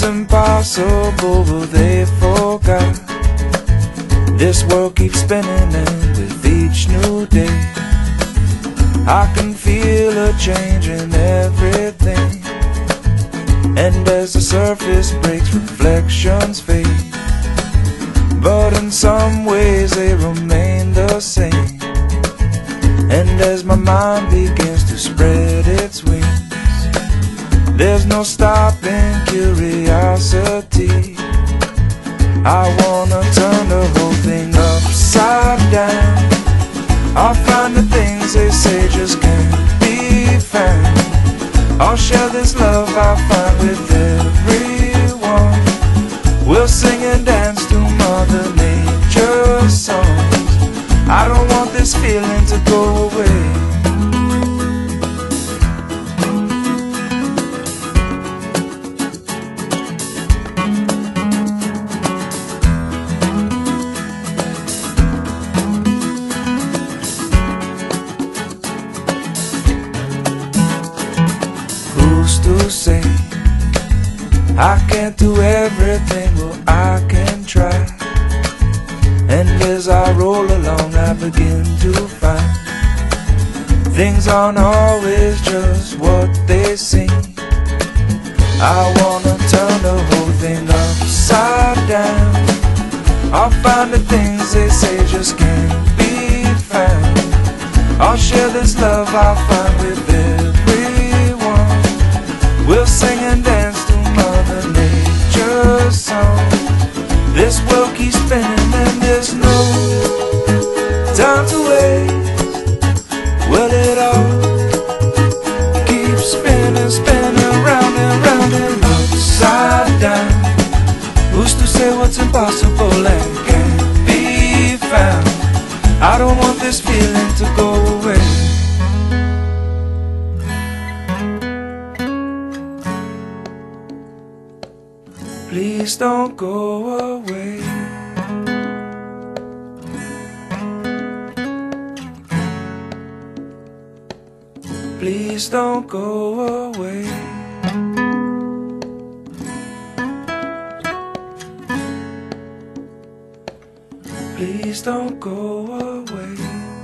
what's impossible, but they forgot. This world keeps spinning, and with each new day I can feel a change in everything. And as the surface breaks, reflections fade, but in some ways they remain the same. And as my mind begins to spread its wings, there's no stopping curiosity. I wanna turn the whole thing upside down. I'll find the things they say just can't be found. I'll share this love I find with everyone. We'll sing and dance to Mother Nature's songs. I don't want this feeling to go away. Who's to say I can't do everything? Well, I can try. And as I roll along, I begin to find things aren't always just what they seem. I wanna turn the whole thing upside down. I'll find the things they say just can't be found. I'll share this love I find with everyone. We'll sing and dance to Mother Nature's song. This world keeps spinning and there's no time to waste. Well, it all keeps spinning, spinning round and round and upside down. Who's to say what's impossible and can't be found? I don't want this feeling to go away. Please don't go away. Please don't go away. Please don't go away.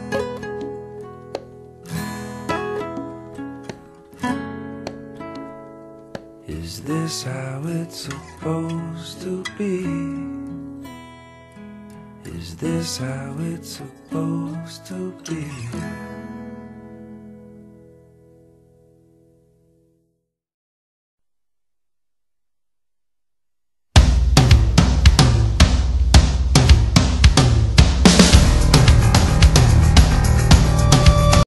Is this how it's supposed to be? Is this how it's supposed to be?